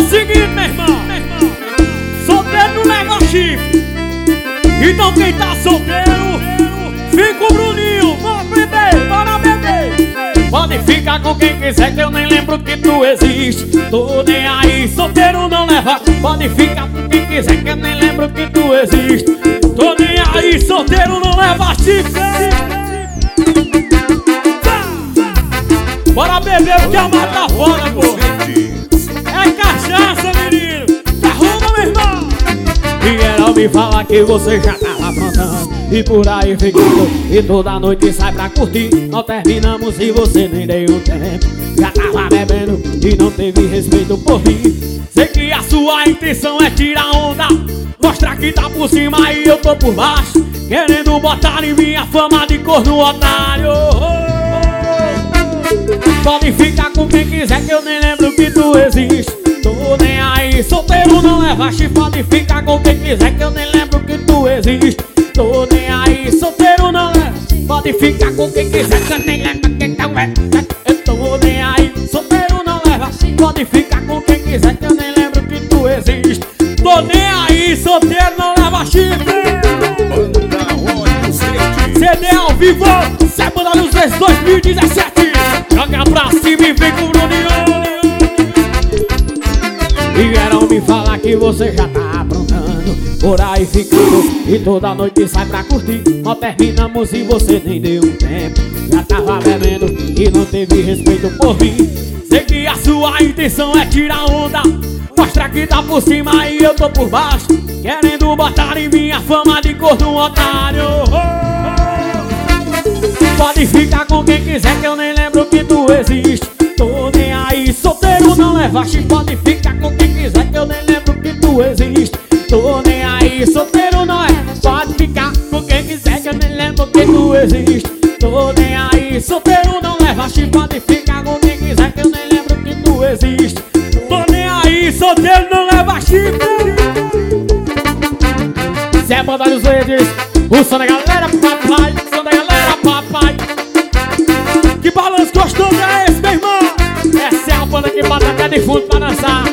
seguinte, meu irmão, solteiro não leva chifre. Então quem tá solteiro, fica com o Bruninho. Bora beber. Pode ficar com quem quiser que eu nem lembro que tu existe. Tô nem aí, solteiro não leva. Pode ficar com quem quiser que eu nem lembro que tu existe. Tô nem aí, solteiro não leva chifre. Bora beber porque a mata tá fora, pô. É cachaça, menino. Arruma, meu irmão. Vieram me falar que você já tava aprontando e por aí ficando, e toda noite sai pra curtir. Não terminamos e você nem deu um tempo. Já tava bebendo e não teve respeito por mim. Sei que a sua intenção é tirar onda, mostrar que tá por cima e eu tô por baixo, querendo botar em minha fama de corno otário. Pode ficar com quem quiser que eu nem lembro que tu existe. Tô nem aí, solteiro não leva chifre. Pode ficar com quem quiser que eu nem lembro que tu existe. Tô nem aí, solteiro não leva. Pode ficar com quem quiser que eu nem lembro que tu existe. Eu tô nem aí, solteiro não leva. Pode ficar com quem quiser que eu nem lembro que tu existe. Tô nem aí, solteiro não leva chifre. CD ao vivo, Semana dos Reis 2017. Joga pra cima e vem com o Bruninho. E vieram me falar que você já tá aprontando, por aí ficando, e toda noite sai pra curtir. Nós terminamos e você nem deu um tempo. Já tava bebendo e não teve respeito por mim. Sei que a sua intenção é tirar onda, mostrar que tá por cima e eu tô por baixo, querendo botar em minha fama de corno otário. Pode ficar com quem quiser que eu nem lembro que tu existe. Tô nem aí, solteiro não leva chifre. Pode ficar com quem quiser que eu nem lembro que tu existe. Tô nem aí, solteiro não é. Pode ficar com quem quiser que eu nem lembro que tu existe. Tô nem aí, solteiro não leva chifre. Pode ficar com quem quiser que eu nem lembro que tu existe. Tô nem aí, solteiro não leva chifre. Zé Banda dos Verdes, o som da galera, papai. O som da galera, papai. Que balanço gostoso é esse, meu irmão? Essa é a banda que bota até de fundo pra dançar.